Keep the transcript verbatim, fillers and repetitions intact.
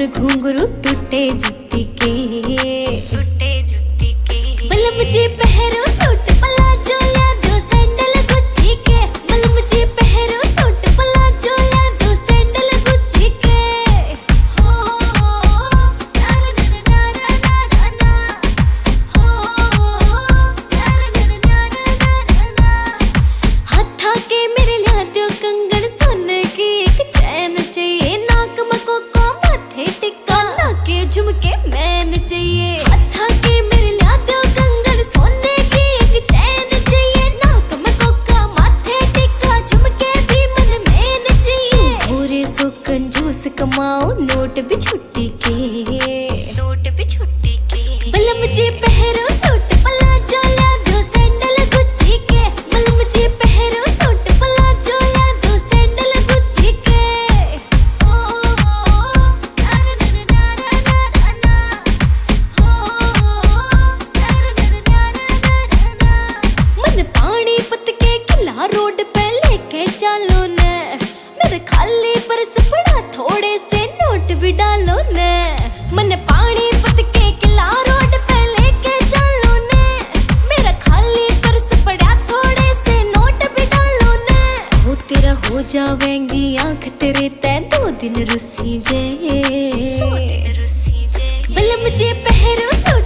घुंघरू टूटे जुत्ती के, टूटे जुत्ती के। बलम जी पहरो सूट प्लाजो ला दो सैंडल गुच्ची के, बलम जी पहरो सूट प्लाजो ला दो सैंडल गुच्ची के। हो हो हो नार नार नार नार ना, हो हो नार नार नार नार। हथा के मेरे ला दो कंगन सोने की एक चैन चाहिए, नाक में कोको माथे टिक्का नाके झुमके मैन चाहिए। हथा के मेरे ला दो कंगन सोने की एक चैन चाहिए, नाक में कोका माथे टिक्का झुमके भी मन मैन चाहिए। पूरे सो कंजूस कमाओ नोट भी छुट्टी के, नोट भी छुट्टी के। बलम जी पहरो सूट प्लाजो ला दो सैंडल गुच्ची के, बलम जी पहरो सूट प्लाजो ला दो सैंडल गुच्ची के। ओ नार नार नार नार ना, हो नार नार नार नार ना। मन पानी पत के किला रोड पे लेके चलो ने, मेरे खाली पर्स पड़ा थोड़े से नोट भी डालो ने। मन पानी पत के किला रोड पे लेके चलो ने, मेरा खाली पर्स पड़ा थोड़े से नोट भी डालो ने। हो तेरा हो जावेंगी आंख तेरे तै दो दिन रुसी जे, दो दिन रुसी जे। बलम जी पहरो सूट